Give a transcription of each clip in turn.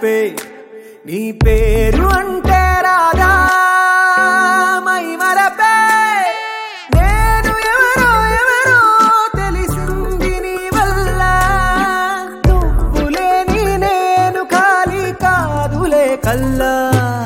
మరపే నీ పేరు అంటే రాదా మై మరపే నేను ఎవరో ఎవరో తెలిసింది నీ వల్ల నువ్వులేని నేను ఖాళీ కాదులే కల్లా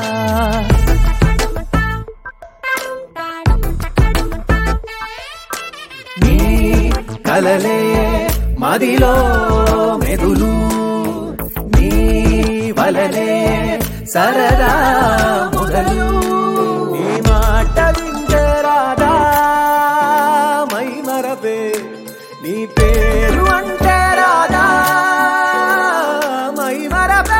నీ కలలే మదిలో మెదులు నీ వలనే సరదా మొదలు నీ మాట వింటే రాదా మై మరపే నీ పేరు అంటే రాదా మై మరపే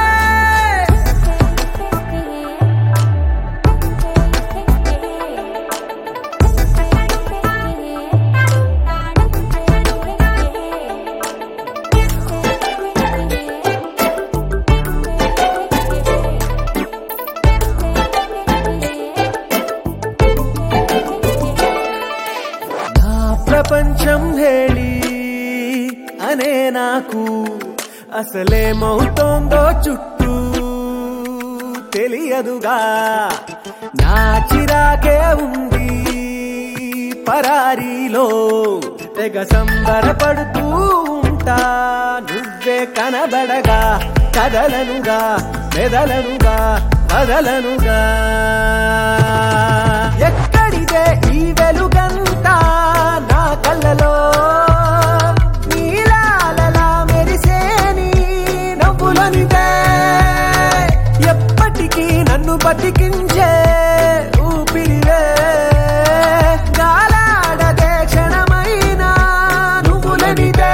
ప్రపంచం హేళి అనే నాకు అసలేమవుతోందో చుట్టూ తెలియదుగా నా చిరాకే ఉంది పరారీలో తెగ సంబరపడుతూ ఉంటా నువ్వే కనబడగా కదలనుగా మెదలనుగా వదలనుగా ఎక్కడిదే ఈ వెలుగంతా నా కళ్ళలో నీలాలలా మెరిసే నీ నవ్వులనిదే ఎప్పటికీ నన్ను బతికించే ఊపిరివే గాలాడదే క్షణమైనా నువ్వులనిదే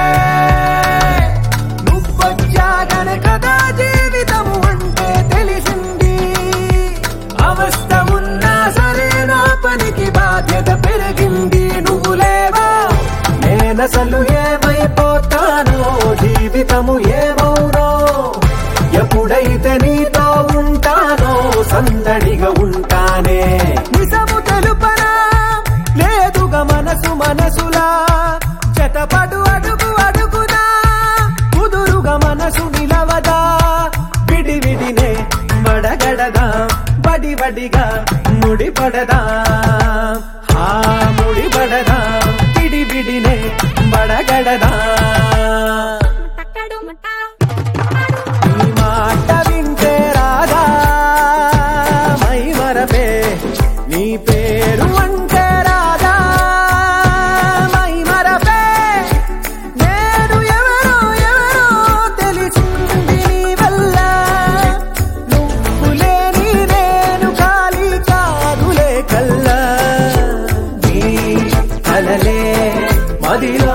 నువ్వొచ్చాగనే కదా జీవితము అంటే తెలిసింది అవస్థ ఉన్నా సరే నా పనికి బాధ్యత పెరిగింది నువ్వు లేవా నేనసలు ఏమైపోతానో జీవితము ఏమౌనో ఎప్పుడైతే నీతో ఉంటానో సందడిగా ఉంటానే నిజము తెలుపనా లేదుగా మనసు మనసులా చెతపడు అడుగు అడుగునా కుదురుగా మనసు నిలవదా విడివిడినే మడగడదా బడి బడిగా ముడిపడదా ఆ ముడిపడదా విడివిడినే బడగడదా నీ మాట వింటే రాదా మై మరపే నీ పేరు అంటే రాదా మై మరపే నేను ఎవరో ఎవరో తెలిసింది నీ వల్ల నువ్వులేని నేను ఖాళీ కాదులే కల్లా నీ కలలే మదిలో